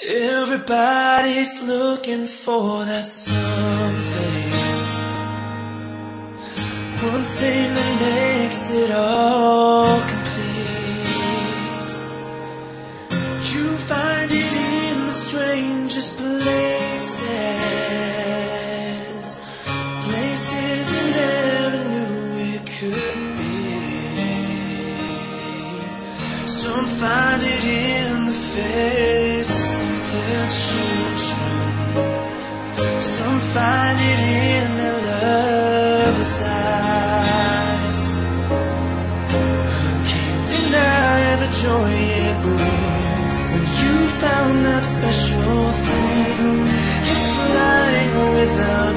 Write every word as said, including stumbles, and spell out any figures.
Everybody's looking for that something, one thing that makes it all complete. You find it in the strangest places, places you never knew it could be. Some find it in the face of their children, some find it in their lovers' eyes. Who can't deny the joy it brings when you found that special thing? You're flying without